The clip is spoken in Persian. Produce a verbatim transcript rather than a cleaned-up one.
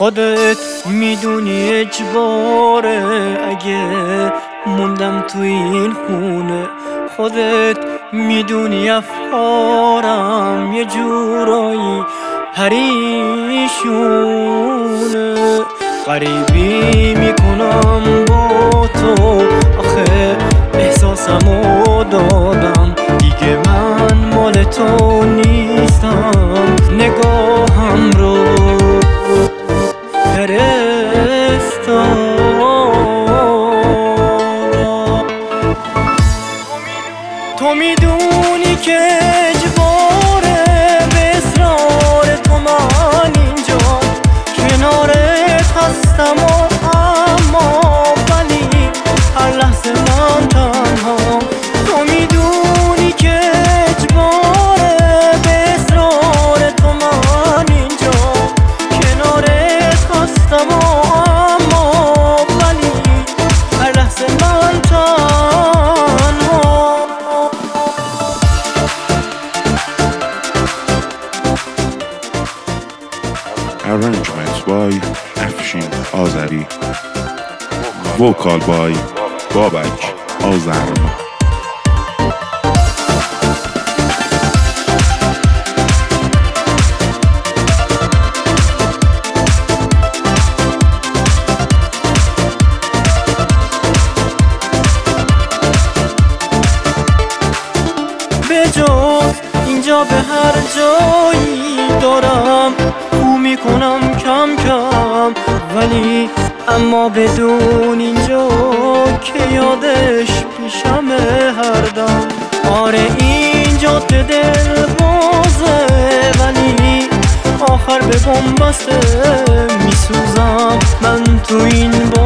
خودت میدونی اجباره اگه موندم تو این خونه. خودت میدونی افکارم یه جورایی پریشونه. غریبی میکنم با تو، آخه احساسمو دادم دیگه من مال تو نیستم. نگاهم رو فرستادم. تو میدونی که اجباره به اصرار تو من اینجا کنارت هستم و اما ولی هر لحظه من تنها. تو میدونی که اجباره به اصرار تو من اینجا کنارت هستم و اما ولی هر لحظه من تنها. Arrangement by Afshin Azari. Vocal by Babak Azarma. بجز اینجا به هر جایی دارم او میکنم کم کم، ولی اما بدون اینجا که یادش پیشمه هر دم. آره اینجا ته دل بازه ولی آخر به بنبسته میسوزم من تو این